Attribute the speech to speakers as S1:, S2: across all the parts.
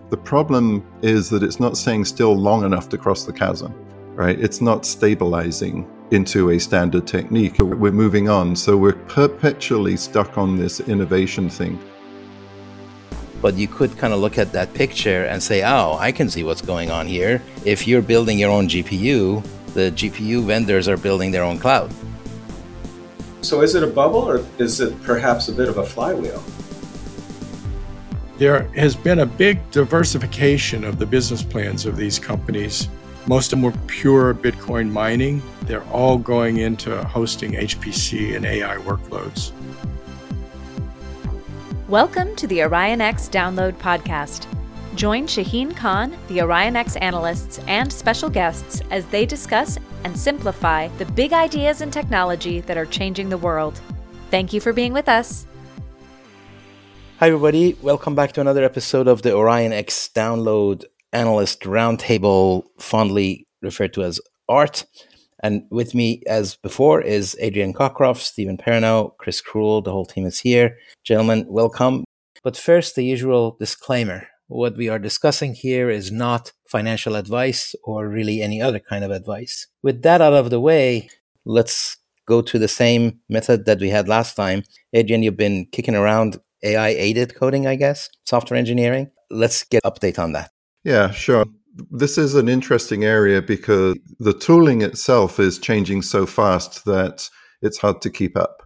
S1: The problem is that it's not staying still long enough to cross the chasm, right? It's not stabilizing into a standard technique. We're moving on, so we're perpetually stuck on this innovation thing.
S2: But you could kind of look at that picture and say, oh, I can see what's going on here. If you're building your own GPU, the GPU vendors are building their own cloud.
S3: So is it a bubble, or is it perhaps a bit of a flywheel?
S4: There has been a big diversification of the business plans of these companies. Most of them were pure Bitcoin mining. They're all going into hosting HPC and AI workloads.
S5: Welcome to the OrionX Download Podcast. Join Shaheen Khan, the OrionX analysts, and special guests as they discuss and simplify the big ideas in technology that are changing the world. Thank you for being with us.
S2: Hi, everybody. Welcome back to another episode of the OrionX Download Analyst Roundtable, fondly referred to as ART. And with me, as before, is Adrian Cockcroft, Stephen Perno, Chris Krull. The whole team is here. Gentlemen, welcome. But first, the usual disclaimer. What we are discussing here is not financial advice or really any other kind of advice. With that out of the way, let's go to the same method that we had last time. Adrian, you've been kicking around AI-aided coding, I guess, software engineering. Let's get an update on that.
S1: Yeah, sure. This is an interesting area because the tooling itself is changing so fast that it's hard to keep up.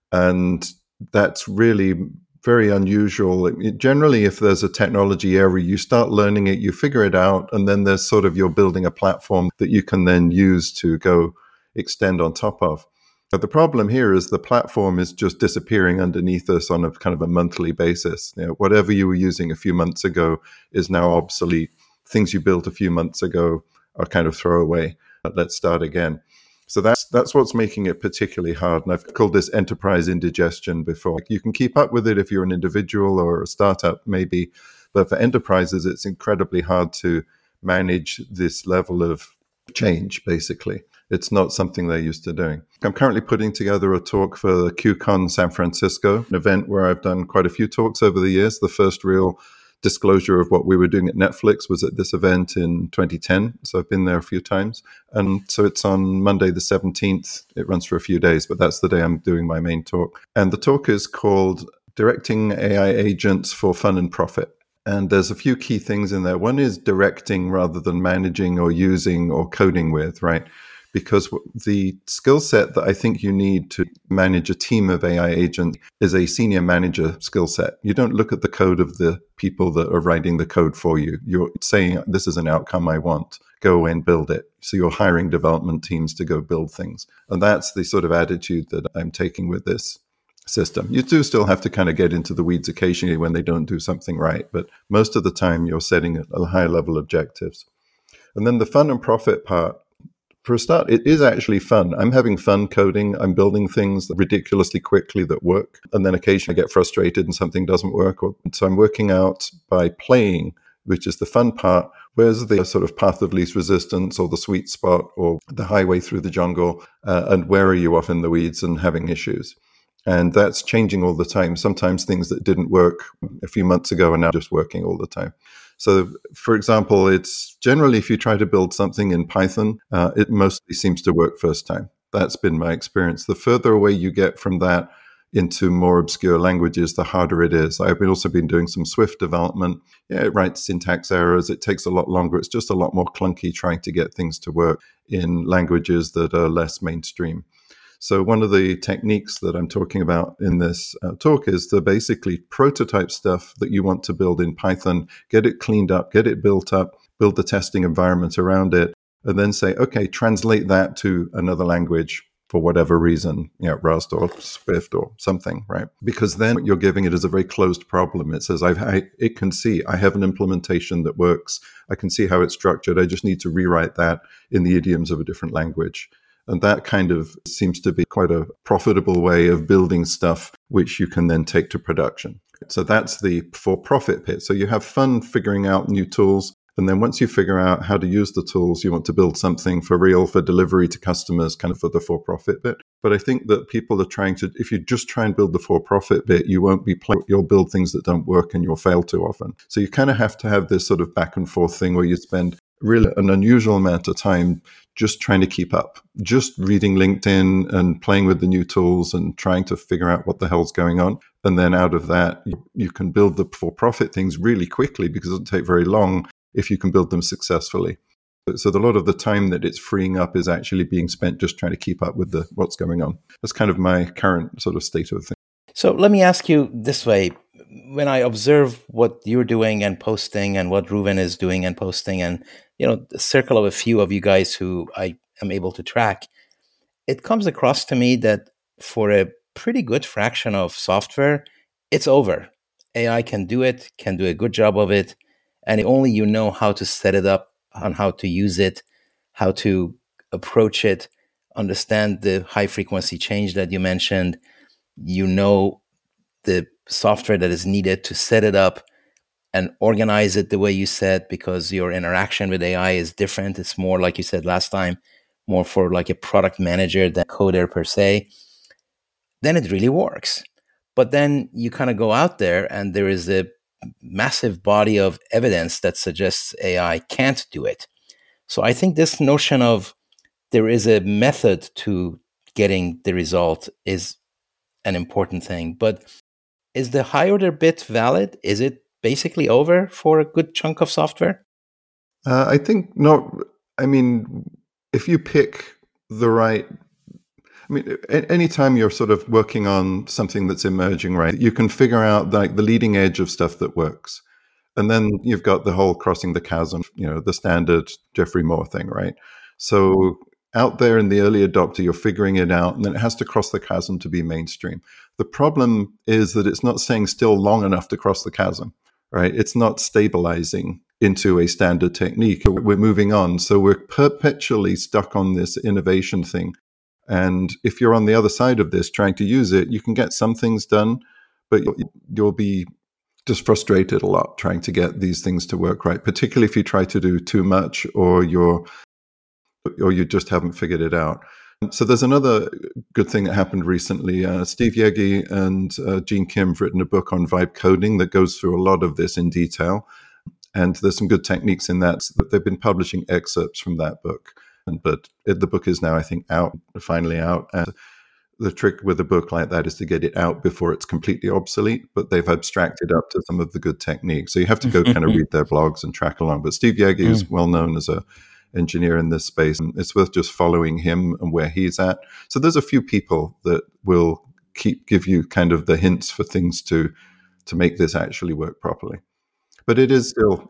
S1: And that's really very unusual. Generally, if there's a technology area, you start learning it, you figure it out, and then there's sort of you're building a platform that you can then use to go extend on top of. But the problem here is the platform is just disappearing underneath us on a kind of a monthly basis. You know, whatever you were using a few months ago is now obsolete. Things you built a few months ago are kind of throwaway. Let's start again. So that's what's making it particularly hard. And I've called this enterprise indigestion before. You can keep up with it if you're an individual or a startup, maybe. But for enterprises, it's incredibly hard to manage this level of change, basically. It's not something they're used to doing. I'm currently putting together a talk for the QCon San Francisco, an event where I've done quite a few talks over the years. The first real disclosure of what we were doing at Netflix was at this event in 2010. So I've been there a few times. And so it's on Monday the 17th. It runs for a few days, but that's the day I'm doing my main talk. And the talk is called Directing AI Agents for Fun and Profit. And there's a few key things in there. One is directing rather than managing or using or coding with, right? Because the skill set that I think you need to manage a team of AI agents is a senior manager skill set. You don't look at the code of the people that are writing the code for you. You're saying, this is an outcome I want. Go away and build it. So you're hiring development teams to go build things. And that's the sort of attitude that I'm taking with this system. You do still have to kind of get into the weeds occasionally when they don't do something right. But most of the time, you're setting a high level objectives. And then the fun and profit part. For a start, it is actually fun. I'm having fun coding. I'm building things ridiculously quickly that work. And then occasionally I get frustrated and something doesn't work. So I'm working out by playing, which is the fun part. Where's the sort of path of least resistance or the sweet spot or the highway through the jungle? And where are you off in the weeds and having issues? And that's changing all the time. Sometimes things that didn't work a few months ago are now just working all the time. So, for example, it's generally if you try to build something in Python, it mostly seems to work first time. That's been my experience. The further away you get from that into more obscure languages, the harder it is. I've also been doing some Swift development. Yeah, it writes syntax errors. It takes a lot longer. It's just a lot more clunky trying to get things to work in languages that are less mainstream. So one of the techniques that I'm talking about in this talk is to basically prototype stuff that you want to build in Python, get it cleaned up, get it built up, build the testing environment around it, and then say, okay, translate that to another language for whatever reason, Rust or Swift or something, right? Because then you're giving it as a very closed problem. It says, it can see, I have an implementation that works. I can see how it's structured. I just need to rewrite that in the idioms of a different language. And that kind of seems to be quite a profitable way of building stuff which you can then take to production. So that's the for-profit bit. So you have fun figuring out new tools. And then once you figure out how to use the tools, you want to build something for real, for delivery to customers, kind of for the for-profit bit. But I think that people are trying to, if you just try and build the for-profit bit, you won't be you'll build things that don't work and you'll fail too often. So you kind of have to have this sort of back and forth thing where you spend really an unusual amount of time just trying to keep up, just reading LinkedIn and playing with the new tools and trying to figure out what the hell's going on. And then out of that, you can build the for-profit things really quickly because it doesn't take very long if you can build them successfully. So a lot of the time that it's freeing up is actually being spent just trying to keep up with what's going on. That's kind of my current sort of state of things.
S2: So let me ask you this way. When I observe what you're doing and posting and what Reuven is doing and posting and, the circle of a few of you guys who I am able to track, it comes across to me that for a pretty good fraction of software, it's over. AI can do it, can do a good job of it. And only you know how to set it up, on how to use it, how to approach it, understand the high frequency change that you mentioned, the software that is needed to set it up and organize it the way you said, because your interaction with AI is different. It's more, like you said last time, more for like a product manager than coder per se. Then it really works. But then you kind of go out there and there is a massive body of evidence that suggests AI can't do it. So I think this notion of there is a method to getting the result is an important thing. But is the high order bit valid? Is it basically over for a good chunk of software?
S1: I think not. I mean, if you pick the right, anytime you're sort of working on something that's emerging, right, you can figure out like the leading edge of stuff that works. And then you've got the whole crossing the chasm, the standard Geoffrey Moore thing, right? So out there in the early adopter, you're figuring it out, and then it has to cross the chasm to be mainstream. The problem is that it's not staying still long enough to cross the chasm, right? It's not stabilizing into a standard technique. We're moving on. So we're perpetually stuck on this innovation thing. And if you're on the other side of this trying to use it, you can get some things done, but you'll be just frustrated a lot trying to get these things to work right, particularly if you try to do too much or you just haven't figured it out. So there's another good thing that happened recently. Steve Yegi and Gene Kim have written a book on vibe coding that goes through a lot of this in detail. And there's some good techniques in that. They've been publishing excerpts from that book. But the book is now, I think, finally out. And the trick with a book like that is to get it out before it's completely obsolete. But they've abstracted up to some of the good techniques. So you have to go kind of read their blogs and track along. But Steve Yegi is well known as a engineer in this space, and it's worth just following him and where he's at. So there's a few people that will give you kind of the hints for things to make this actually work properly. But it is still,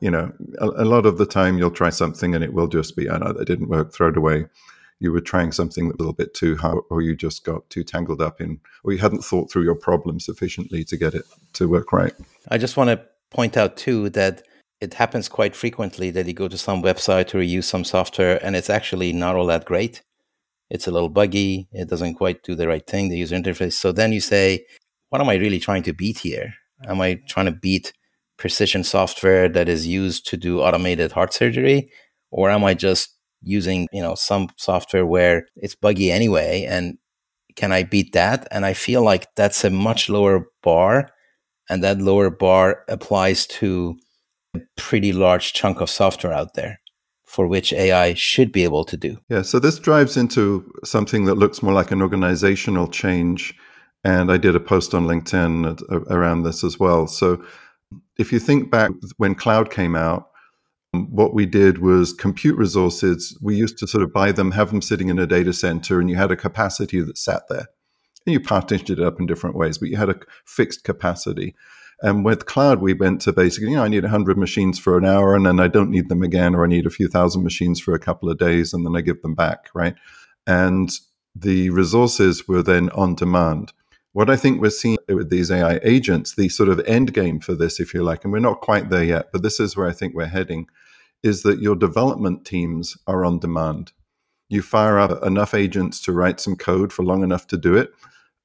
S1: a lot of the time you'll try something and it will just be, that didn't work, throw it away. You were trying something that was a little bit too hard, or you just got too tangled up in, or you hadn't thought through your problem sufficiently to get it to work right.
S2: I just want to point out too that it happens quite frequently that you go to some website or you use some software and it's actually not all that great. It's a little buggy. It doesn't quite do the right thing, the user interface. So then you say, what am I really trying to beat here? Am I trying to beat precision software that is used to do automated heart surgery? Or am I just using, some software where it's buggy anyway? And can I beat that? And I feel like that's a much lower bar. And that lower bar applies to a pretty large chunk of software out there for which AI should be able to do.
S1: Yeah, so this drives into something that looks more like an organizational change. And I did a post on LinkedIn around this as well. So if you think back when cloud came out, what we did was compute resources. We used to sort of buy them, have them sitting in a data center, and you had a capacity that sat there. And you partitioned it up in different ways, but you had a fixed capacity. And with cloud, we went to basically, I need 100 machines for an hour, and then I don't need them again, or I need a few thousand machines for a couple of days, and then I give them back, right? And the resources were then on demand. What I think we're seeing with these AI agents, the sort of end game for this, if you like, and we're not quite there yet, but this is where I think we're heading, is that your development teams are on demand. You fire up enough agents to write some code for long enough to do it,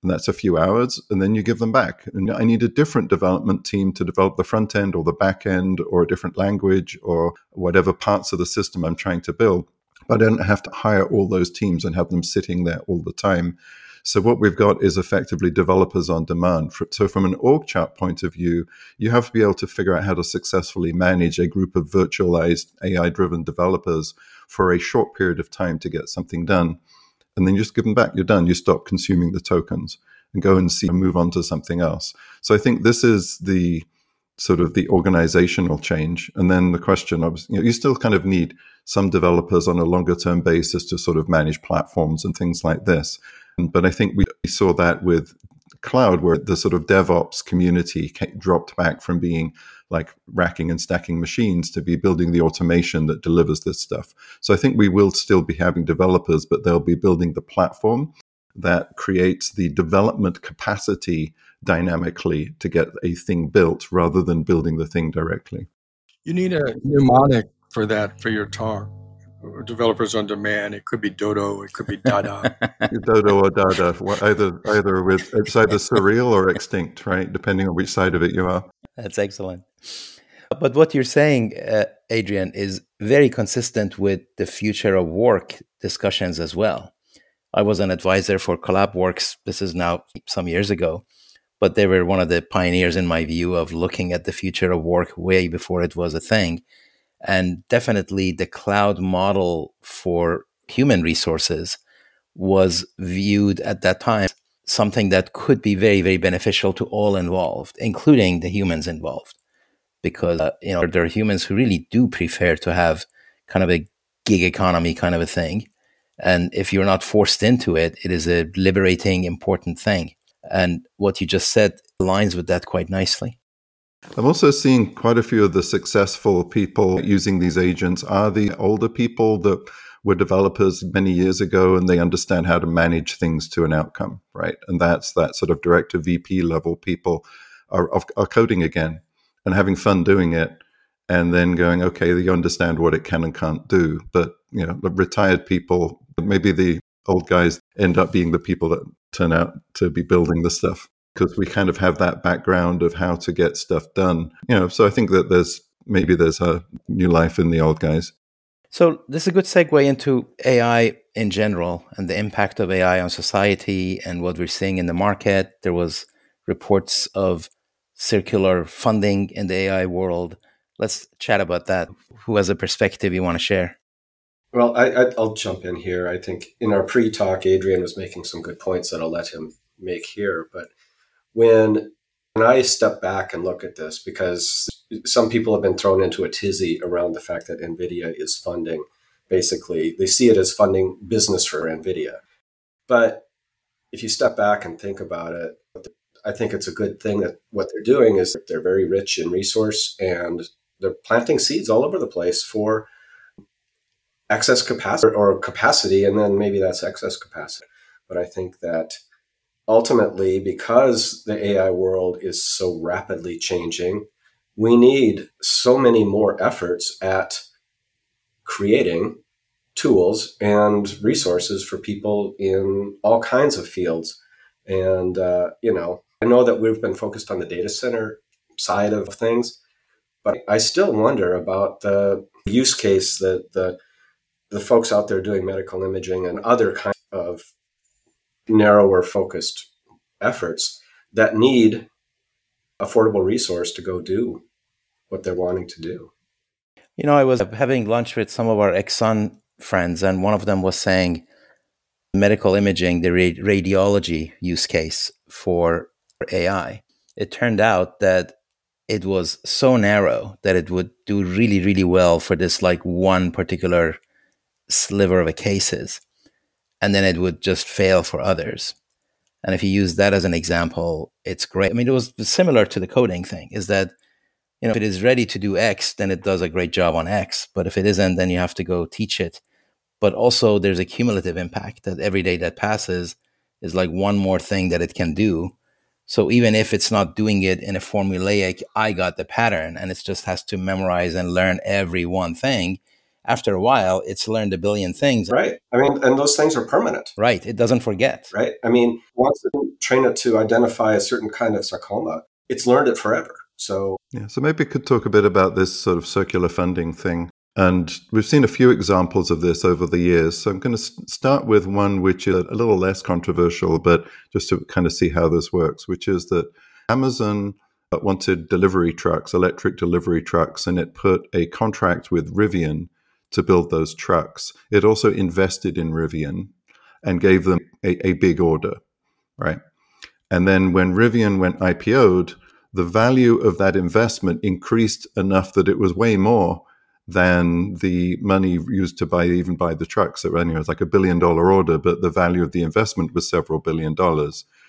S1: and that's a few hours, and then you give them back. And I need a different development team to develop the front end or the back end or a different language or whatever parts of the system I'm trying to build. But I don't have to hire all those teams and have them sitting there all the time. So what we've got is effectively developers on demand. So from an org chart point of view, you have to be able to figure out how to successfully manage a group of virtualized AI-driven developers for a short period of time to get something done. And then you just give them back. You're done. You stop consuming the tokens and go and move on to something else. So I think this is the sort of the organizational change. And then the question of, you still kind of need some developers on a longer term basis to sort of manage platforms and things like this. But I think we saw that with cloud, where the sort of DevOps community dropped back from being like racking and stacking machines to be building the automation that delivers this stuff. So I think we will still be having developers, but they'll be building the platform that creates the development capacity dynamically to get a thing built rather than building the thing directly.
S4: You need a mnemonic for that, for your talk. Developers on demand. It could be Dodo. It could be Dada.
S1: Dodo or Dada. Either with it's either surreal or extinct, right? Depending on which side of it you are.
S2: That's excellent. But what you're saying, Adrian, is very consistent with the future of work discussions as well. I was an advisor for CollabWorks. This is now some years ago, but they were one of the pioneers, in my view, of looking at the future of work way before it was a thing. And definitely the cloud model for human resources was viewed at that time something that could be very, very beneficial to all involved, including the humans involved. Because there are humans who really do prefer to have kind of a gig economy kind of a thing. And if you're not forced into it, it is a liberating, important thing. And what you just said aligns with that quite nicely.
S1: I'm also seeing quite a few of the successful people using these agents are the older people that were developers many years ago, and they understand how to manage things to an outcome, right? And that's that sort of director VP level people are coding again and having fun doing it, and then going, okay, you understand what it can and can't do. But the retired people, maybe the old guys end up being the people that turn out to be building the stuff, because we kind of have that background of how to get stuff done. So I think that there's a new life in the old guys.
S2: So this is a good segue into AI in general and the impact of AI on society and what we're seeing in the market. There was reports of circular funding in the AI world. Let's chat about that. Who has a perspective you want to share?
S3: Well, I'll jump in here. I think in our pre-talk, Adrian was making some good points that I'll let him make here. But when I step back and look at this, because some people have been thrown into a tizzy around the fact that NVIDIA is funding, basically, they see it as funding business for NVIDIA. But if you step back and think about it, I think it's a good thing that what they're doing is they're very rich in resource and they're planting seeds all over the place for excess capacity, and then maybe that's excess capacity. But I think that ultimately, because the AI world is so rapidly changing, we need so many more efforts at creating tools and resources for people in all kinds of fields. And, I know that we've been focused on the data center side of things, but I still wonder about the use case that the folks out there doing medical imaging and other kinds of narrower focused efforts that need affordable resource to go do what they're wanting to do.
S2: I was having lunch with some of our Exxon friends, and one of them was saying medical imaging, the radiology use case for AI. It turned out that it was so narrow that it would do really, really well for this like one particular sliver of a cases, and then it would just fail for others. And if you use that as an example, it's great. I mean, it was similar to the coding thing, is that, if it is ready to do X, then it does a great job on X. But if it isn't, then you have to go teach it. But also there's a cumulative impact that every day that passes is like one more thing that it can do. So even if it's not doing it in a formulaic, I got the pattern, and it just has to memorize and learn every one thing, after a while, it's learned a billion things.
S3: Right. I mean, and those things are permanent.
S2: Right. It doesn't forget.
S3: Right. I mean, once you train it to identify a certain kind of sarcoma, it's learned it forever. So
S1: maybe we could talk a bit about this sort of circular funding thing. And we've seen a few examples of this over the years. So I'm going to start with one which is a little less controversial, but just to kind of see how this works, which is that Amazon wanted delivery trucks, electric delivery trucks, and it put a contract with Rivian to build those trucks. It also invested in Rivian and gave them a big order, right? And then when Rivian went IPO'd, the value of that investment increased enough that it was way more than the money used to buy the trucks. So anyway, it was like $1 billion order, but the value of the investment was several $1 billion.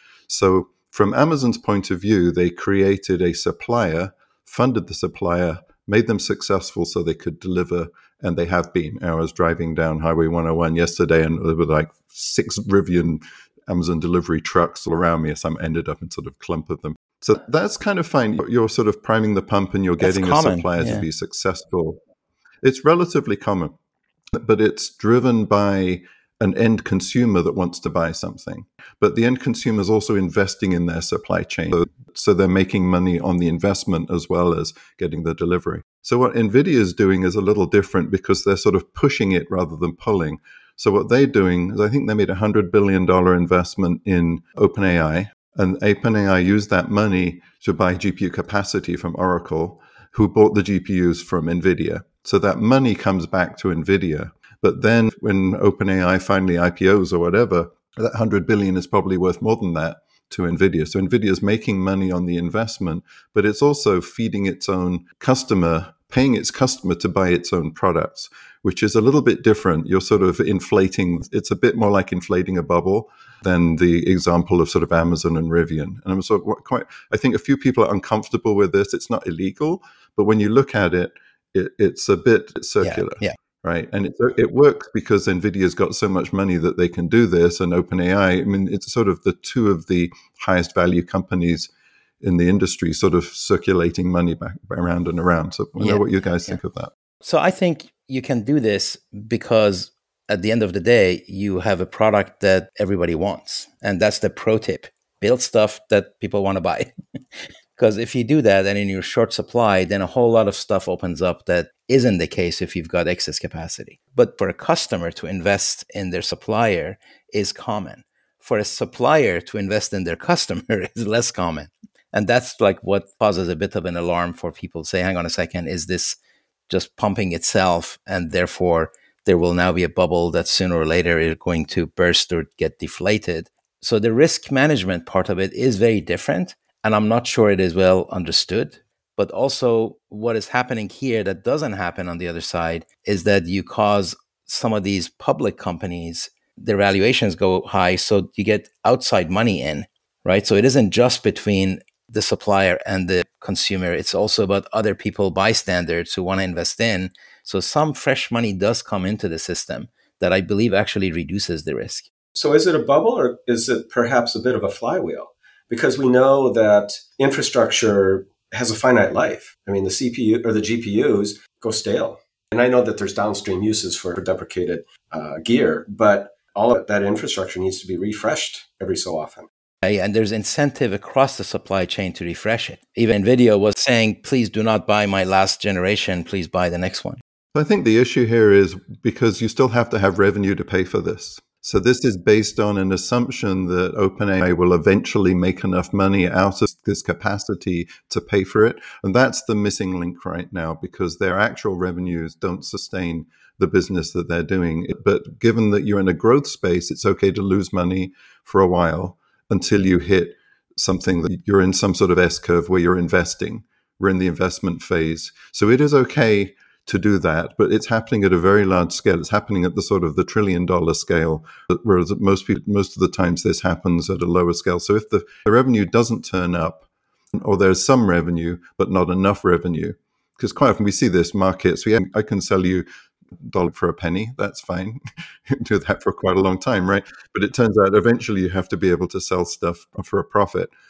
S1: So from Amazon's point of view, they created a supplier, funded the supplier, made them successful so they could deliver, and they have been. I was driving down Highway 101 yesterday, and there were like 6 Rivian Amazon delivery trucks all around me, so I ended up in sort of clump of them. So that's kind of fine. You're sort of priming the pump and you're getting a supplier to be successful. It's relatively common, but it's driven by an end consumer that wants to buy something. But the end consumer is also investing in their supply chain. So they're making money on the investment as well as getting the delivery. So what NVIDIA is doing is a little different because they're sort of pushing it rather than pulling. So what they're doing is I think they made a $100 billion investment in OpenAI. And OpenAI used that money to buy GPU capacity from Oracle, who bought the GPUs from NVIDIA. So that money comes back to NVIDIA. But then when OpenAI finally IPOs or whatever, that $100 billion is probably worth more than that to NVIDIA. So NVIDIA is making money on the investment, but it's also feeding its own customer, paying its customer to buy its own products, which is a little bit different. You're sort of inflating, it's a bit more like inflating a bubble than the example of sort of Amazon and Rivian. And I'm sort of I think a few people are uncomfortable with this. It's not illegal, but when you look at it, it's a bit circular.
S2: Yeah.
S1: Right. And it works because NVIDIA's got so much money that they can do this. And OpenAI, I mean, it's sort of the two of the highest value companies in the industry sort of circulating money back around and around. So I know what you guys think of that.
S2: So I think you can do this because at the end of the day, you have a product that everybody wants. And that's the pro tip. Build stuff that people want to buy. Because if you do that and in your short supply, then a whole lot of stuff opens up that isn't the case if you've got excess capacity. But for a customer to invest in their supplier is common. For a supplier to invest in their customer is less common. And that's like what causes a bit of an alarm for people to say, hang on a second, is this just pumping itself? And therefore, there will now be a bubble that sooner or later is going to burst or get deflated. So the risk management part of it is very different. And I'm not sure it is well understood. But also what is happening here that doesn't happen on the other side is that you cause some of these public companies, their valuations go high. So you get outside money in, right? So it isn't just between the supplier and the consumer. It's also about other people, bystanders who want to invest in. So some fresh money does come into the system that I believe actually reduces the risk.
S3: So is it a bubble or is it perhaps a bit of a flywheel? Because we know that infrastructure has a finite life. I mean, the CPU or the GPUs go stale. And I know that there's downstream uses for deprecated gear, but all of that infrastructure needs to be refreshed every so often.
S2: And there's incentive across the supply chain to refresh it. Even NVIDIA was saying, please do not buy my last generation, please buy the next one.
S1: I think the issue here is because you still have to have revenue to pay for this. So this is based on an assumption that OpenAI will eventually make enough money out of this capacity to pay for it. And that's the missing link right now because their actual revenues don't sustain the business that they're doing. But given that you're in a growth space, it's okay to lose money for a while until you hit something that you're in some sort of S-curve where you're investing. We're in the investment phase. So it is okay to do that, but it's happening at a very large scale. It's happening at the sort of the $1 trillion scale, whereas most of the times this happens at a lower scale. So if the revenue doesn't turn up, or there's some revenue, but not enough revenue, because quite often we see this markets, I can sell you $1 for a penny, that's fine. Do that for quite a long time, right? But it turns out eventually you have to be able to sell stuff for a profit.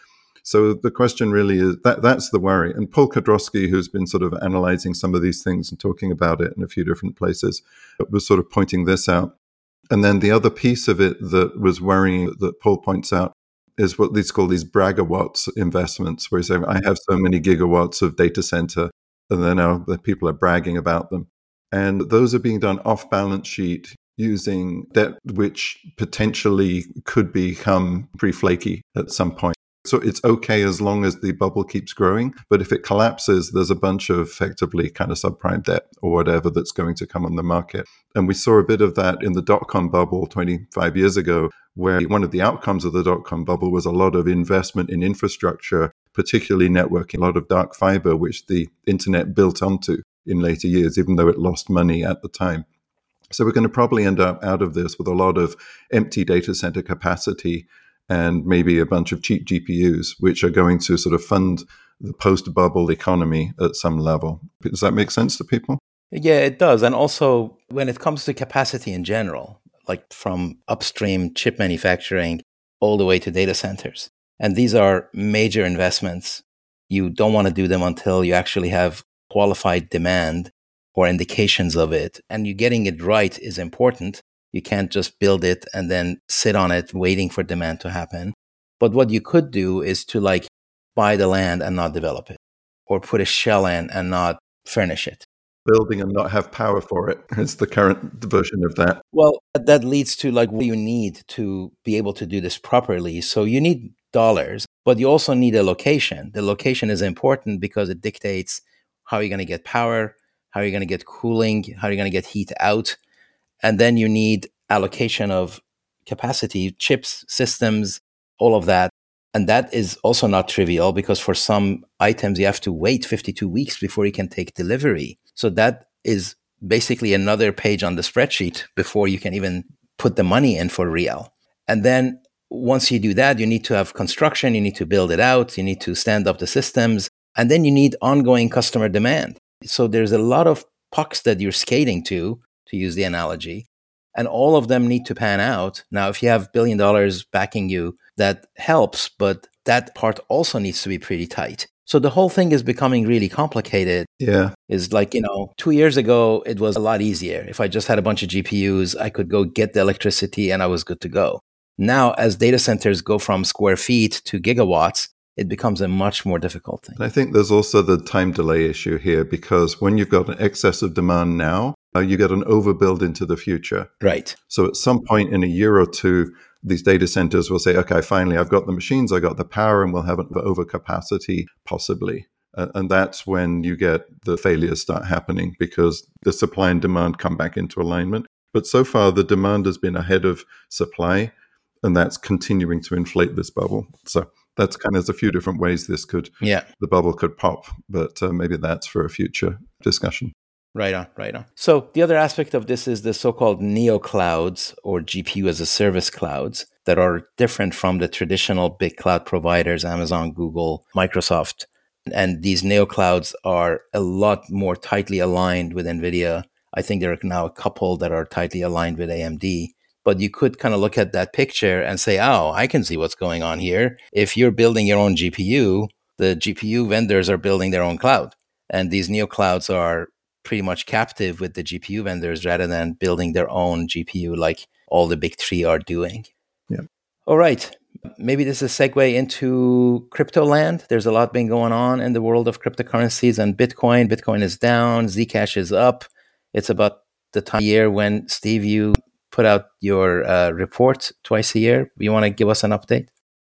S1: So the question really is that's the worry. And Paul Kodrowski, who's been sort of analyzing some of these things and talking about it in a few different places, was sort of pointing this out. And then the other piece of it that was worrying that Paul points out is what these call these bragawatts investments, where he's saying, I have so many gigawatts of data center, and then now the people are bragging about them. And those are being done off balance sheet using debt, which potentially could become pretty flaky at some point. So it's okay as long as the bubble keeps growing. But if it collapses, there's a bunch of effectively kind of subprime debt or whatever that's going to come on the market. And we saw a bit of that in the dot-com bubble 25 years ago, where one of the outcomes of the dot-com bubble was a lot of investment in infrastructure, particularly networking, a lot of dark fiber, which the internet built onto in later years, even though it lost money at the time. So we're going to probably end up out of this with a lot of empty data center capacity and maybe a bunch of cheap GPUs, which are going to sort of fund the post-bubble economy at some level. Does that make sense to people?
S2: Yeah, it does. And also, when it comes to capacity in general, like from upstream chip manufacturing all the way to data centers, and these are major investments. You don't want to do them until you actually have qualified demand or indications of it. And you getting it right is important. You can't just build it and then sit on it waiting for demand to happen. But what you could do is to like buy the land and not develop it, or put a shell in and not furnish it.
S1: Building and not have power for it is the current version of that.
S2: Well, that leads to like what you need to be able to do this properly. So you need dollars, but you also need a location. The location is important because it dictates how you're going to get power, how you're going to get cooling, how you're going to get heat out. And then you need allocation of capacity, chips, systems, all of that. And that is also not trivial because for some items, you have to wait 52 weeks before you can take delivery. So that is basically another page on the spreadsheet before you can even put the money in for real. And then once you do that, you need to have construction, you need to build it out, you need to stand up the systems, and then you need ongoing customer demand. So there's a lot of pucks that you're skating to use the analogy, and all of them need to pan out. Now, if you have $1 billion backing you, that helps, but that part also needs to be pretty tight. So the whole thing is becoming really complicated.
S1: Yeah.
S2: Is like, 2 years ago, it was a lot easier. If I just had a bunch of GPUs, I could go get the electricity and I was good to go. Now, as data centers go from square feet to gigawatts, it becomes a much more difficult thing.
S1: And I think there's also the time delay issue here, because when you've got an excess of demand now, you get an overbuild into the future.
S2: Right.
S1: So at some point in a year or two, these data centers will say, okay, finally, I've got the machines, I got the power, and we'll have an overcapacity possibly. And that's when you get the failures start happening, because the supply and demand come back into alignment. But so far, the demand has been ahead of supply, and that's continuing to inflate this bubble. So that's kind of, there's a few different ways this could, the bubble could pop, but maybe that's for a future discussion.
S2: Right on. So the other aspect of this is the so-called neoclouds, or GPU as a service clouds, that are different from the traditional big cloud providers, Amazon, Google, Microsoft. And these neoclouds are a lot more tightly aligned with NVIDIA. I think there are now a couple that are tightly aligned with AMD. But you could kind of look at that picture and say, oh, I can see what's going on here. If you're building your own GPU, the GPU vendors are building their own cloud. And these neoclouds are pretty much captive with the GPU vendors rather than building their own GPU like all the big three are doing.
S1: Yeah.
S2: All right. Maybe this is a segue into crypto land. There's a lot been going on in the world of cryptocurrencies and Bitcoin. Bitcoin is down. Zcash is up. It's about the time of year when, Steve, you put out your report twice a year. You want to give us an update?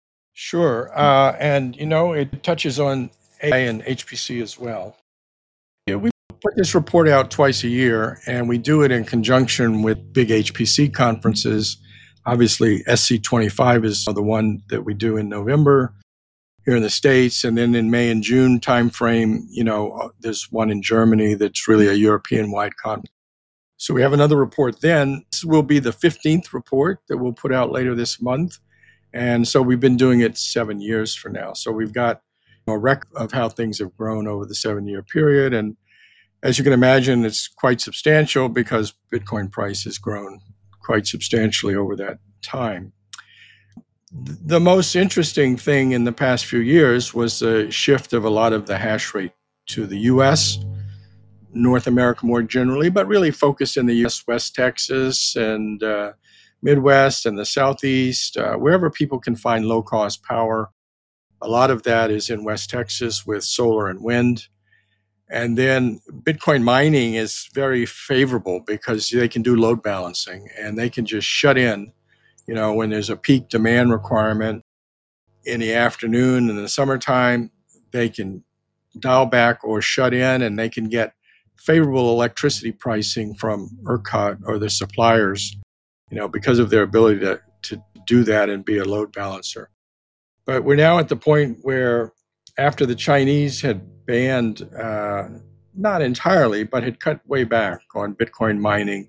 S4: Sure. And, it touches on AI and HPC as well. We put this report out twice a year, and we do it in conjunction with big HPC conferences. Obviously, SC25 is the one that we do in November here in the States. And then in May and June timeframe, there's one in Germany that's really a European-wide conference. So we have another report then. This will be the 15th report that we'll put out later this month. And so we've been doing it 7 years for now. So we've got a record of how things have grown over the 7-year period. And as you can imagine, it's quite substantial because Bitcoin price has grown quite substantially over that time. The most interesting thing in the past few years was the shift of a lot of the hash rate to the U.S., North America more generally, but really focused in the U.S., West Texas and Midwest and the Southeast, wherever people can find low-cost power. A lot of that is in West Texas with solar and wind. And then Bitcoin mining is very favorable because they can do load balancing and they can just shut in, when there's a peak demand requirement in the afternoon in the summertime, they can dial back or shut in and they can get favorable electricity pricing from ERCOT or the suppliers, because of their ability to do that and be a load balancer. But we're now at the point where after the Chinese had banned, not entirely, but had cut way back on Bitcoin mining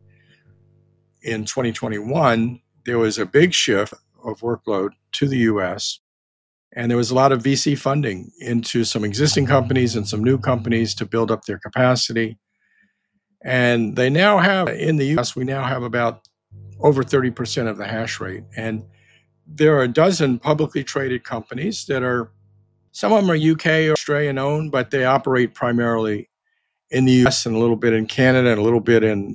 S4: in 2021, there was a big shift of workload to the US. And there was a lot of VC funding into some existing companies and some new companies to build up their capacity. And they now have, in the US, we now have about over 30% of the hash rate. And there are a dozen publicly traded companies that are, some of them are UK or Australian owned, but they operate primarily in the US and a little bit in Canada and a little bit in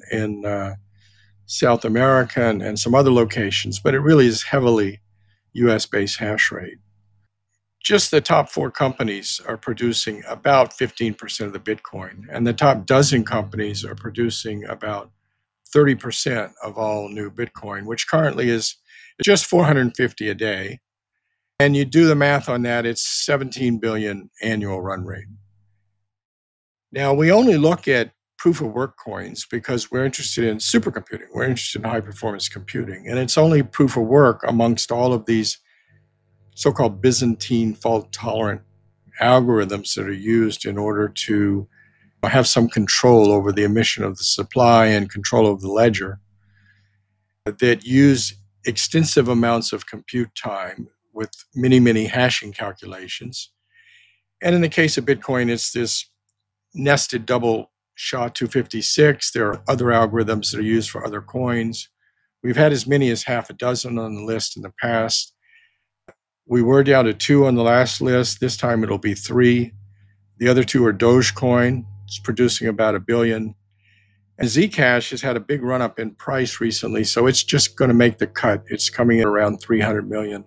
S4: South America and some other locations, but it really is heavily US-based hash rate. Just the top 4 companies are producing about 15% of the Bitcoin, and the top dozen companies are producing about 30% of all new Bitcoin, which currently is just 450 a day. And you do the math on that, it's 17 billion annual run rate. Now, we only look at proof of work coins because we're interested in supercomputing. We're interested in high performance computing. And it's only proof of work amongst all of these so-called Byzantine fault tolerant algorithms that are used in order to have some control over the emission of the supply and control of the ledger, that use extensive amounts of compute time with many, many hashing calculations. And in the case of Bitcoin, it's this nested double SHA-256. There are other algorithms that are used for other coins. We've had as many as half a dozen on the list in the past. We were down to 2 on the last list. This time it'll be 3. The other 2 are Dogecoin. It's producing about $1 billion. And Zcash has had a big run up in price recently, so it's just going to make the cut. It's coming in around 300 million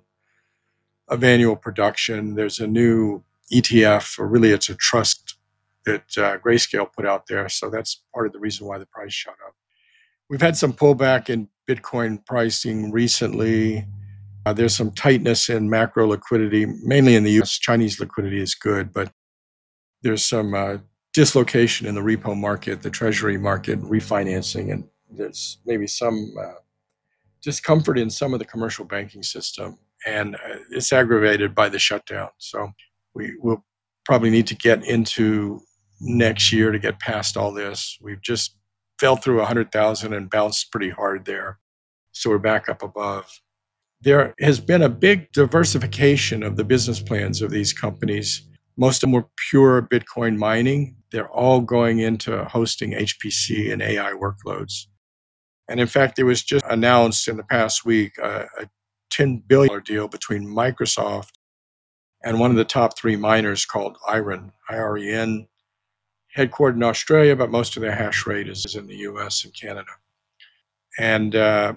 S4: of annual production. There's a new ETF, or really it's a trust that Grayscale put out there. So that's part of the reason why the price shot up. We've had some pullback in Bitcoin pricing recently. There's some tightness in macro liquidity, mainly in the US. Chinese liquidity is good, but there's some dislocation in the repo market, the treasury market, refinancing, and there's maybe some discomfort in some of the commercial banking system. And it's aggravated by the shutdown. So we will probably need to get into next year to get past all this. We've just fell through 100,000 and bounced pretty hard there. So we're back up above. There has been a big diversification of the business plans of these companies. Most of them were pure Bitcoin mining. They're all going into hosting HPC and AI workloads. And in fact, it was just announced in the past week a $10 billion deal between Microsoft and one of the top 3 miners called IREN, I-R-E-N, headquartered in Australia, but most of their hash rate is in the US and Canada. And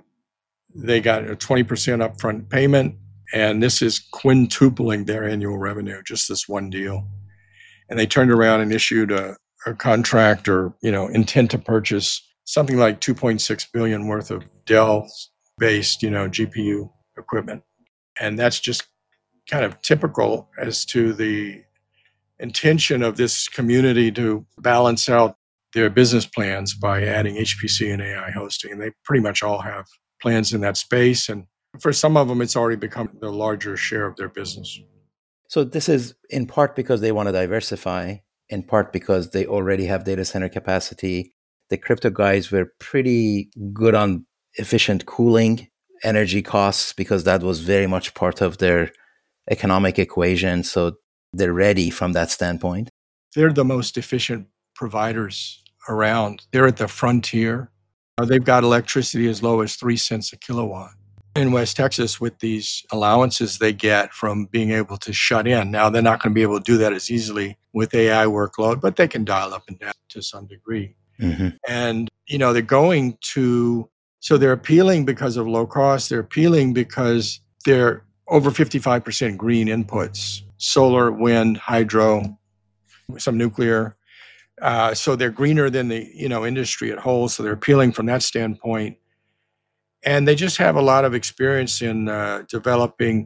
S4: they got a 20% upfront payment, and this is quintupling their annual revenue, just this one deal. And they turned around and issued a contract or, intent to purchase something like $2.6 billion worth of Dell-based, GPU equipment. And that's just kind of typical as to the intention of this community to balance out their business plans by adding HPC and AI hosting. And they pretty much all have plans in that space. And for some of them, it's already become the larger share of their business.
S2: So this is in part because they want to diversify, in part because they already have data center capacity. The crypto guys were pretty good on efficient cooling energy costs because that was very much part of their economic equation. So they're ready from that standpoint.
S4: They're the most efficient providers around. They're at the frontier. They've got electricity as low as 3 cents a kilowatt. in West Texas with these allowances they get from being able to shut in. Now, they're not going to be able to do that as easily with AI workload, but they can dial up and down to some degree.
S2: Mm-hmm.
S4: And, they're going to, so they're appealing because of low cost. They're appealing because they're over 55% green inputs, solar, wind, hydro, some nuclear. So they're greener than the, industry at whole. So they're appealing from that standpoint. And they just have a lot of experience in developing,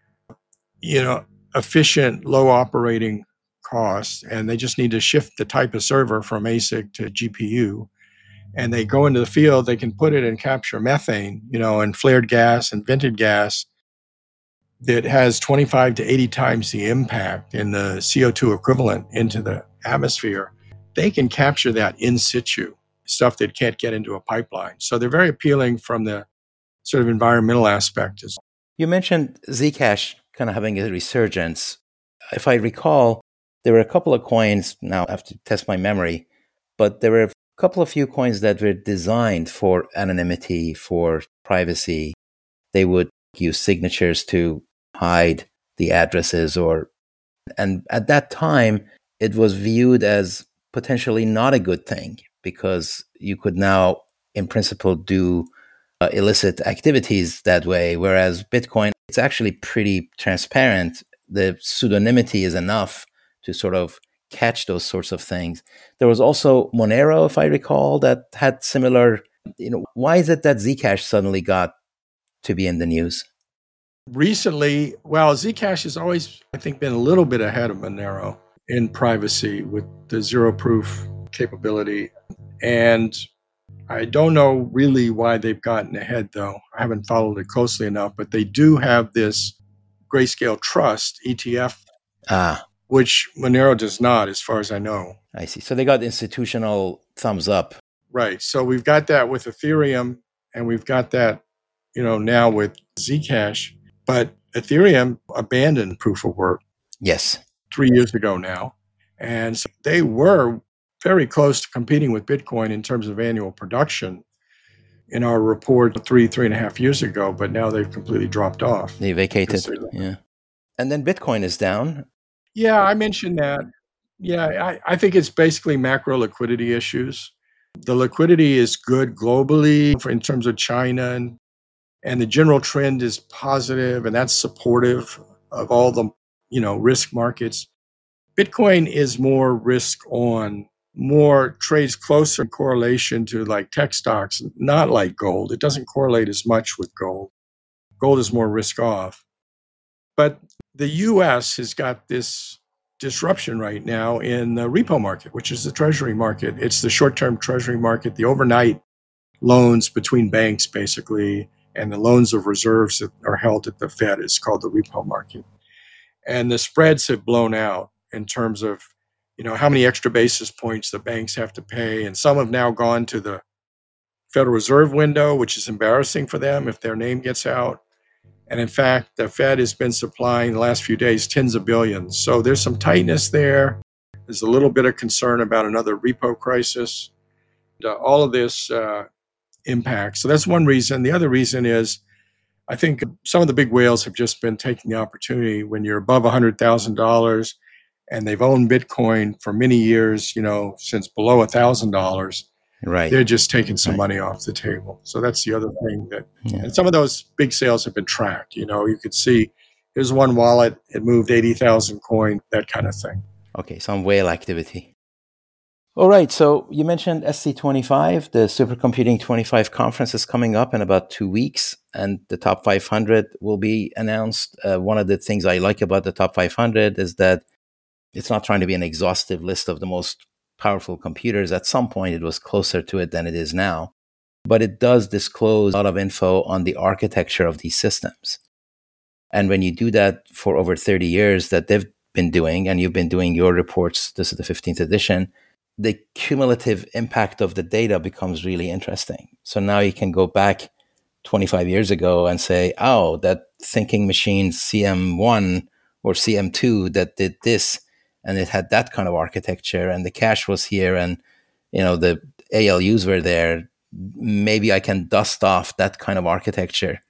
S4: efficient, low operating costs. And they just need to shift the type of server from ASIC to GPU. And they go into the field, they can put it and capture methane, and flared gas and vented gas that has 25 to 80 times the impact in the CO2 equivalent into the atmosphere. They can capture that in situ, stuff that can't get into a pipeline. So they're very appealing from the sort of environmental aspect.
S2: You mentioned Zcash kind of having a resurgence. If I recall, there were a couple of coins, now I have to test my memory, but there were a couple of few coins that were designed for anonymity, for privacy. They would use signatures to hide the addresses and at that time, it was viewed as potentially not a good thing because you could now, in principle, do illicit activities that way. Whereas Bitcoin, it's actually pretty transparent. The pseudonymity is enough to sort of catch those sorts of things. There was also Monero, if I recall, that had similar, why is it that Zcash suddenly got to be in the news?
S4: Recently, Zcash has always, I think, been a little bit ahead of Monero in privacy with the zero proof capability. And I don't know really why they've gotten ahead, though. I haven't followed it closely enough, but they do have this Grayscale Trust ETF, which Monero does not, as far as I know.
S2: I see. So they got institutional thumbs up.
S4: Right. So we've got that with Ethereum, and we've got that, now with Zcash. But Ethereum abandoned proof of work.
S2: Yes.
S4: 3 years ago now. And so they were very close to competing with Bitcoin in terms of annual production in our report 3.5 years ago, but now they've completely dropped off.
S2: They vacated. Yeah. And then Bitcoin is down.
S4: Yeah, I mentioned that. Yeah, I think it's basically macro liquidity issues. The liquidity is good globally in terms of China, and the general trend is positive, and that's supportive of all the, risk markets. Bitcoin is more risk on, more trades closer in correlation to like tech stocks, not like gold. It doesn't correlate as much with gold. Gold is more risk off. But the US has got this disruption right now in the repo market, which is the treasury market. It's the short-term treasury market, the overnight loans between banks, basically, and the loans of reserves that are held at the Fed is called the repo market. And the spreads have blown out in terms of, how many extra basis points the banks have to pay. And some have now gone to the Federal Reserve window, which is embarrassing for them if their name gets out. And in fact, the Fed has been supplying the last few days tens of billions. So there's some tightness there. There's a little bit of concern about another repo crisis. All of this impact. So that's one reason. The other reason is I think some of the big whales have just been taking the opportunity when you're above $100,000 and they've owned Bitcoin for many years, since below $1,000.
S2: Right.
S4: They're just taking some money off the table. So that's the other thing and some of those big sales have been tracked. You could see here's one wallet, it moved 80,000 coin, that kind of thing.
S2: Okay, some whale activity. All right, so you mentioned SC25, the Supercomputing 25 conference is coming up in about 2 weeks, and the top 500 will be announced. One of the things I like about the top 500 is that it's not trying to be an exhaustive list of the most powerful computers. At some point, it was closer to it than it is now, but it does disclose a lot of info on the architecture of these systems. And when you do that for over 30 years that they've been doing, and you've been doing your reports, this is the 15th edition, the cumulative impact of the data becomes really interesting. So now you can go back 25 years ago and say, oh, that thinking machine CM1 or CM2 that did this, and it had that kind of architecture, and the cache was here, and the ALUs were there. Maybe I can dust off that kind of architecture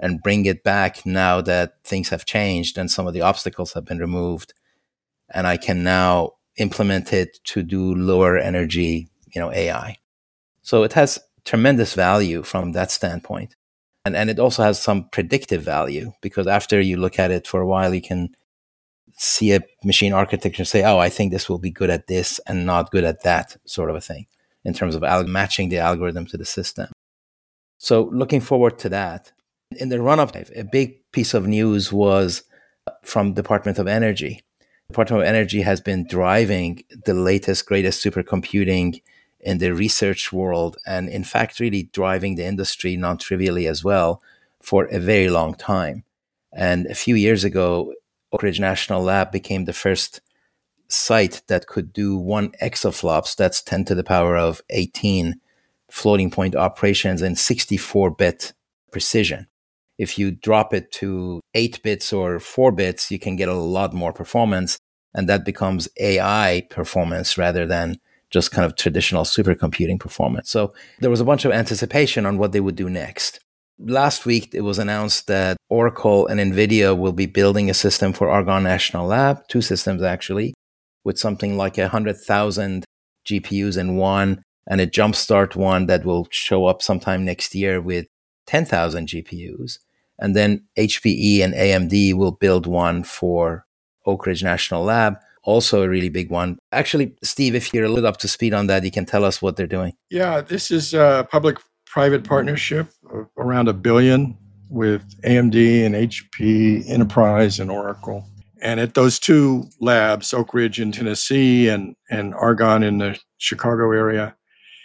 S2: and bring it back now that things have changed and some of the obstacles have been removed. And I can now implement it to do lower energy, AI. So it has tremendous value from that standpoint. And it also has some predictive value, because after you look at it for a while, you can see a machine architecture and say, oh, I think this will be good at this and not good at that, sort of a thing, in terms of matching the algorithm to the system. So looking forward to that. In the run-up, a big piece of news was from Department of Energy. Department of Energy has been driving the latest, greatest supercomputing in the research world, and in fact, really driving the industry non-trivially as well for a very long time. And a few years ago, Oak Ridge National Lab became the first site that could do 1 exaflops, that's 10 to the power of 18 floating point operations in 64-bit precision. If you drop it to 8 bits or 4 bits, you can get a lot more performance, and that becomes AI performance rather than just kind of traditional supercomputing performance. So there was a bunch of anticipation on what they would do next. Last week, it was announced that Oracle and NVIDIA will be building a system for Argonne National Lab, 2 systems actually, with something like 100,000 GPUs in one, and a jumpstart one that will show up sometime next year with 10,000 GPUs. And then HPE and AMD will build one for Oak Ridge National Lab, also a really big one. Actually, Steve, if you're a little up to speed on that, you can tell us what they're doing.
S4: Yeah, this is a public-private partnership of around $1 billion with AMD and HP Enterprise and Oracle. And at those 2 labs, Oak Ridge in Tennessee and Argonne in the Chicago area,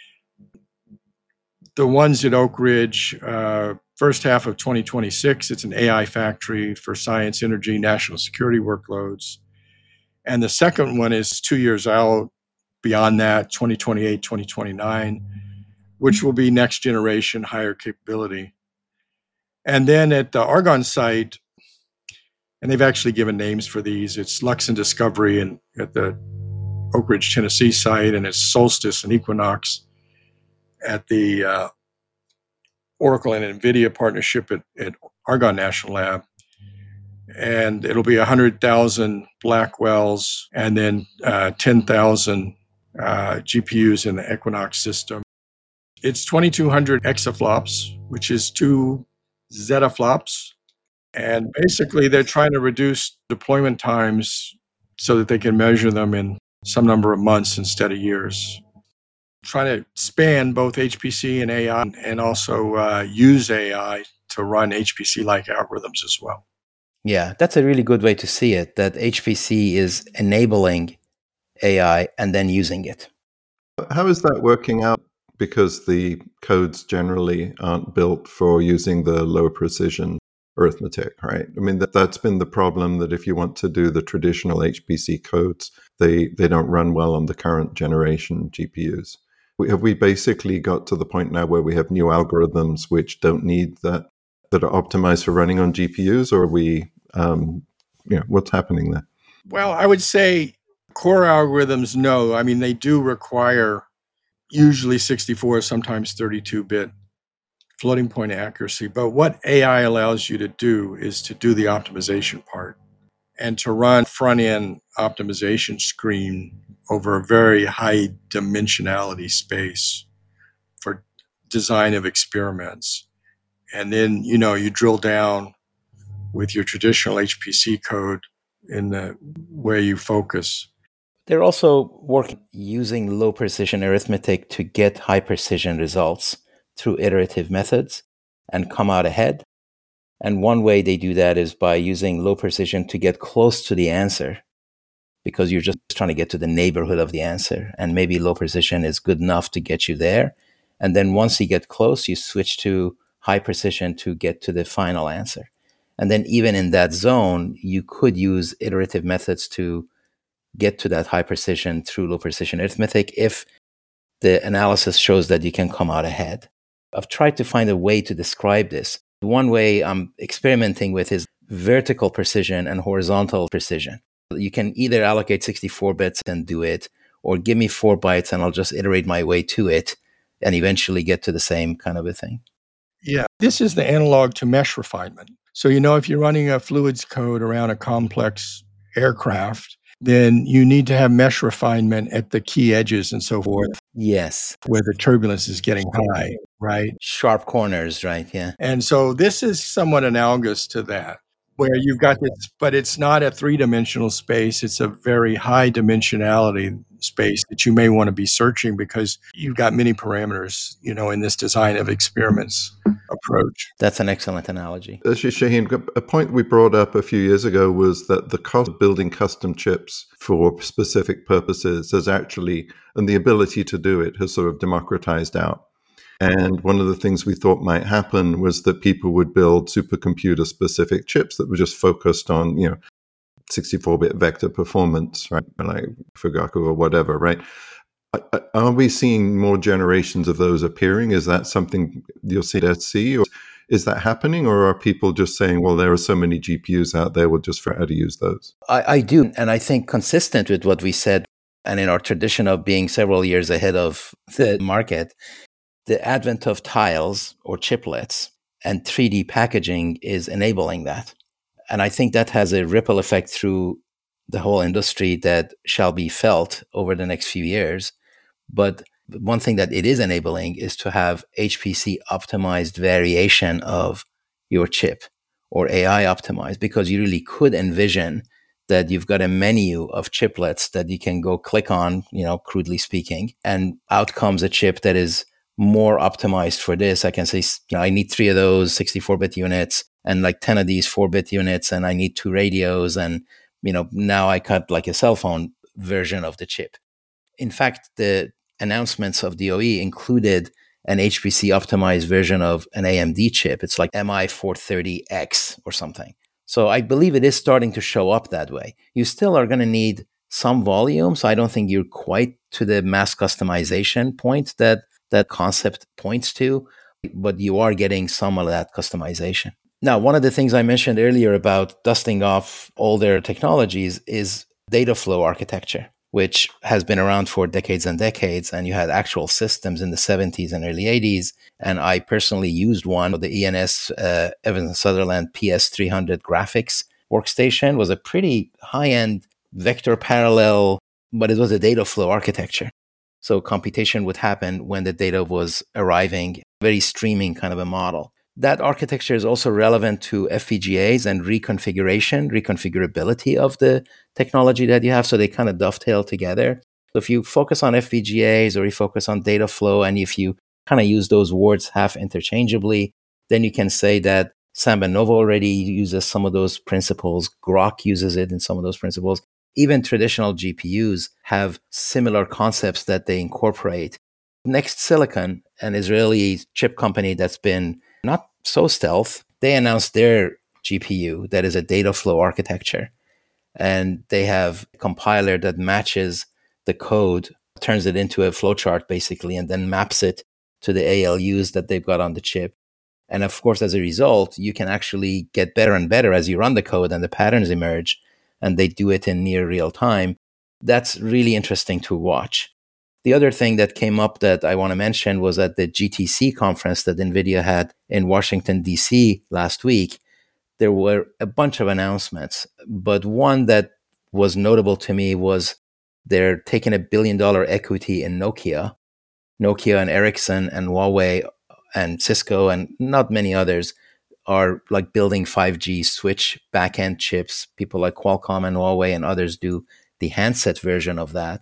S4: the ones at Oak Ridge, first half of 2026, it's an AI factory for science, energy, national security workloads. And the second one is 2 years out, beyond that, 2028, 2029, which will be next generation, higher capability. And then at the Argonne site, and they've actually given names for these, it's Luxon Discovery and at the Oak Ridge, Tennessee site, and it's Solstice and Equinox at the Oracle and NVIDIA partnership at Argonne National Lab. And it'll be 100,000 Blackwells and then 10,000 GPUs in the Equinox system. It's 2,200 exaflops, which is 2 zettaflops. And basically, they're trying to reduce deployment times so that they can measure them in some number of months instead of years. Trying to span both HPC and AI, and also use AI to run HPC-like algorithms as well.
S2: Yeah, that's a really good way to see it, that HPC is enabling AI and then using it.
S1: How is that working out? Because the codes generally aren't built for using the lower precision arithmetic, right? I mean, that's been the problem, that if you want to do the traditional HPC codes, they don't run well on the current generation GPUs. Have we basically got to the point now where we have new algorithms which don't need that are optimized for running on GPUs, or are we, what's happening there?
S4: Well, I would say core algorithms, no. I mean, they do require usually 64, sometimes 32-bit floating point accuracy. But what AI allows you to do is to do the optimization part and to run front-end optimization screen over a very high dimensionality space for design of experiments. And then, you drill down with your traditional HPC code in the way you focus.
S2: They're also working using low precision arithmetic to get high precision results through iterative methods and come out ahead. And one way they do that is by using low precision to get close to the answer, because you're just trying to get to the neighborhood of the answer. And maybe low precision is good enough to get you there. And then once you get close, you switch to high precision to get to the final answer. And then even in that zone, you could use iterative methods to get to that high precision through low precision arithmetic if the analysis shows that you can come out ahead. I've tried to find a way to describe this. One way I'm experimenting with is vertical precision and horizontal precision. You can either allocate 64 bits and do it, or give me 4 bytes and I'll just iterate my way to it and eventually get to the same kind of a thing.
S4: Yeah, this is the analog to mesh refinement. So, if you're running a fluids code around a complex aircraft, then you need to have mesh refinement at the key edges and so forth,
S2: Yes.
S4: where the turbulence is getting high, right?
S2: Sharp corners, right? Yeah.
S4: And so this is somewhat analogous to that, where you've got this, but it's not a three-dimensional space. It's a very high dimensionality space that you may want to be searching because you've got many parameters, in this design of experiments approach.
S2: That's an excellent analogy.
S1: Actually, Shaheen, a point we brought up a few years ago was that the cost of building custom chips for specific purposes has actually, and the ability to do it has sort of democratized out. And one of the things we thought might happen was that people would build supercomputer specific chips that were just focused on, 64-bit vector performance, right? Like Fugaku or whatever, right? Are we seeing more generations of those appearing? Is that something you'll see at SC, or is that happening? Or are people just saying, well, there are so many GPUs out there, we'll just figure out how to use those?
S2: I do. And I think consistent with what we said, and in our tradition of being several years ahead of the market, the advent of tiles or chiplets and 3D packaging is enabling that. And I think that has a ripple effect through the whole industry that shall be felt over the next few years. But one thing that it is enabling is to have HPC optimized variation of your chip or AI optimized, because you really could envision that you've got a menu of chiplets that you can go click on, crudely speaking, and out comes a chip that is more optimized for this. I can say, I need 3 of those 64-bit units and like 10 of these 4-bit units, and I need 2 radios. And, now I cut like a cell phone version of the chip. In fact, the announcements of DOE included an HPC optimized version of an AMD chip. It's like MI430X or something. So I believe it is starting to show up that way. You still are going to need some volume. So I don't think you're quite to the mass customization point that concept points to, but you are getting some of that customization. Now, one of the things I mentioned earlier about dusting off older technologies is data flow architecture, which has been around for decades and decades. And you had actual systems in the 70s and early 80s. And I personally used one, the ENS Evans Sutherland PS300 graphics workstation. It was a pretty high-end vector parallel, but it was a data flow architecture. So computation would happen when the data was arriving, very streaming kind of a model. That architecture is also relevant to FPGAs and reconfigurability of the technology that you have. So they kind of dovetail together. So if you focus on FPGAs or you focus on data flow, and if you kind of use those words half interchangeably, then you can say that Samba Nova already uses some of those principles. Groq uses it in some of those principles. Even traditional GPUs have similar concepts that they incorporate. Next Silicon, an Israeli chip company that's been not so stealth, they announced their GPU that is a data flow architecture. And they have a compiler that matches the code, turns it into a flowchart basically, and then maps it to the ALUs that they've got on the chip. And of course, as a result, you can actually get better and better as you run the code and the patterns emerge, and they do it in near real time. That's really interesting to watch. The other thing that came up that I want to mention was at the GTC conference that NVIDIA had in Washington, D.C. last week. There were a bunch of announcements, but one that was notable to me was they're taking $1 billion equity in Nokia. Nokia and Ericsson and Huawei and Cisco and not many others are like building 5G switch backend chips. People like Qualcomm and Huawei and others do the handset version of that.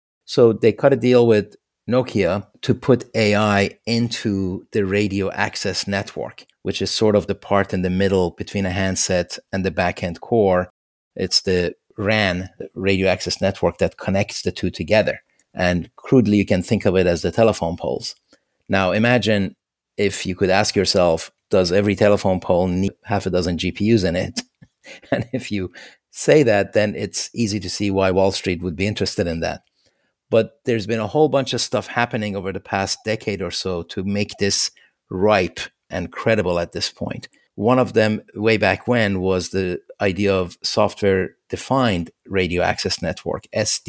S2: So they cut a deal with Nokia to put AI into the radio access network, which is sort of the part in the middle between a handset and the backend core. It's the RAN, radio access network, that connects the two together. And crudely, you can think of it as the telephone poles. Now, imagine if you could ask yourself, does every telephone pole need half a dozen GPUs in it? And if you say that, then it's easy to see why Wall Street would be interested in that. But there's been a whole bunch of stuff happening over the past decade or so to make this ripe and credible at this point. One of them, way back when, was the idea of software-defined radio access network,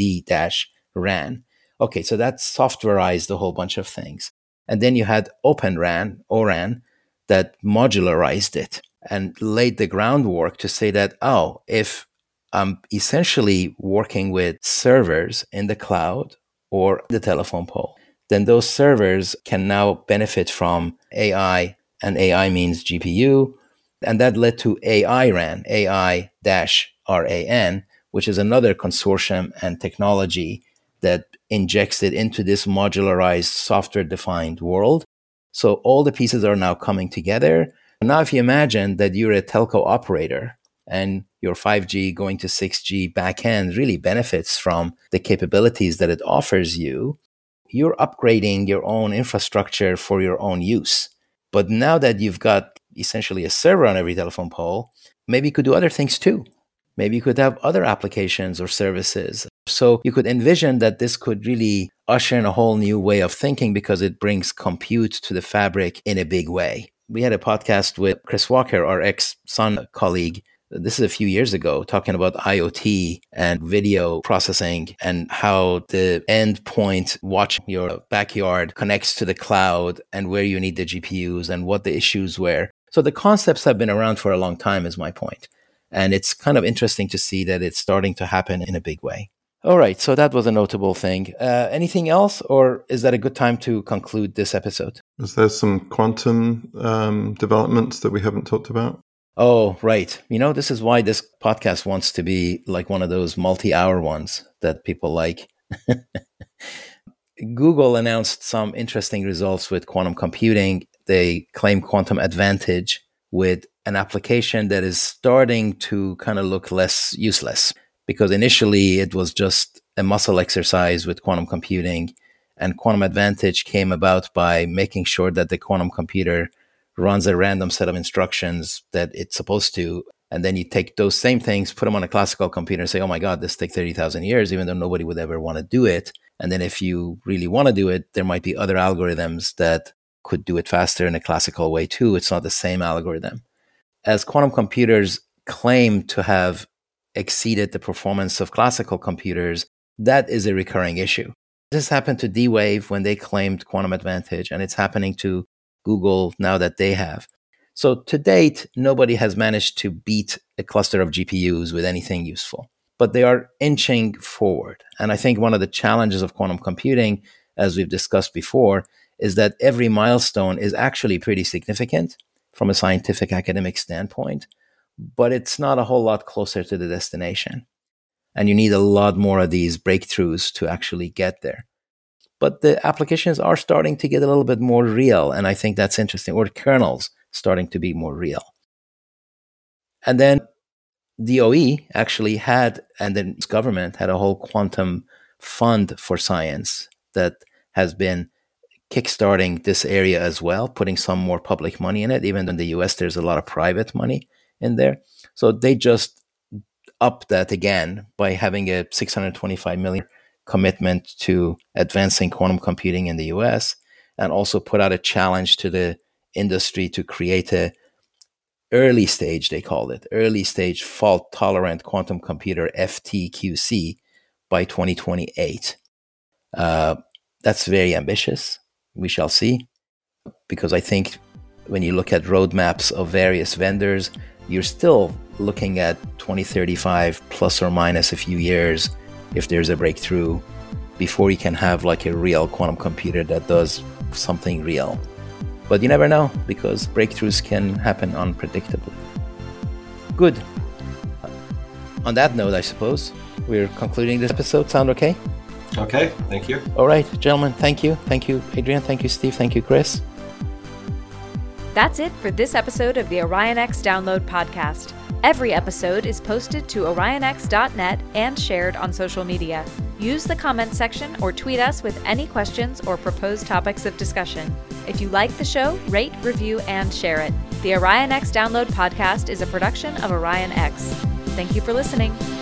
S2: SD-RAN. Okay, so that softwareized a whole bunch of things. And then you had Open RAN, ORAN, that modularized it and laid the groundwork to say that, if I'm essentially working with servers in the cloud or the telephone pole, then those servers can now benefit from AI, and AI means GPU. And that led to AI-RAN, AI-RAN, which is another consortium and technology that injects it into this modularized software-defined world. So all the pieces are now coming together. Now, if you imagine that you're a telco operator and your 5G going to 6G backend really benefits from the capabilities that it offers you, you're upgrading your own infrastructure for your own use. But now that you've got essentially a server on every telephone pole, maybe you could do other things too. Maybe you could have other applications or services. So you could envision that this could really usher in a whole new way of thinking because it brings compute to the fabric in a big way. We had a podcast with Chris Walker, our ex-Sun colleague. This is a few years ago, talking about IoT and video processing and how the endpoint watching your backyard connects to the cloud and where you need the GPUs and what the issues were. So the concepts have been around for a long time, is my point. And it's kind of interesting to see that it's starting to happen in a big way. All right, so that was a notable thing. Anything else, or is that a good time to conclude this episode?
S1: Is there some quantum developments that we haven't talked about?
S2: Oh, right. This is why this podcast wants to be like one of those multi-hour ones that people like. Google announced some interesting results with quantum computing. They claim quantum advantage with an application that is starting to kind of look less useless, because initially it was just a muscle exercise with quantum computing, and quantum advantage came about by making sure that the quantum computer runs a random set of instructions that it's supposed to. And then you take those same things, put them on a classical computer and say, oh my God, this takes 30,000 years, even though nobody would ever want to do it. And then if you really want to do it, there might be other algorithms that could do it faster in a classical way too. It's not the same algorithm. As quantum computers claim to have exceeded the performance of classical computers, that is a recurring issue. This happened to D-Wave when they claimed quantum advantage, and it's happening to Google now that they have. So to date, nobody has managed to beat a cluster of GPUs with anything useful, but they are inching forward. And I think one of the challenges of quantum computing, as we've discussed before, is that every milestone is actually pretty significant from a scientific academic standpoint, but it's not a whole lot closer to the destination. And you need a lot more of these breakthroughs to actually get there. But the applications are starting to get a little bit more real, and I think that's interesting, or the kernels starting to be more real. And then DOE actually had, and then government had a whole quantum fund for science that has been kickstarting this area as well, putting some more public money in it. Even in the US, there's a lot of private money in there. So they just upped that again by having a $625 million commitment to advancing quantum computing in the US, and also put out a challenge to the industry to create a early stage, they called it, early stage fault tolerant quantum computer, FTQC, by 2028. That's very ambitious. We shall see. Because I think when you look at roadmaps of various vendors, you're still looking at 2035 plus or minus a few years if there's a breakthrough before you can have like a real quantum computer that does something real. But you never know, because breakthroughs can happen unpredictably. Good. On that note, I suppose we're concluding this episode. Sound okay?
S3: Okay, thank you.
S2: All right, gentlemen, thank you. Thank you, Adrian. Thank you, Steve. Thank you, Chris.
S5: That's it for this episode of the OrionX Download Podcast. Every episode is posted to orionx.net and shared on social media. Use the comment section or tweet us with any questions or proposed topics of discussion. If you like the show, rate, review, and share it. The OrionX Download Podcast is a production of OrionX. Thank you for listening.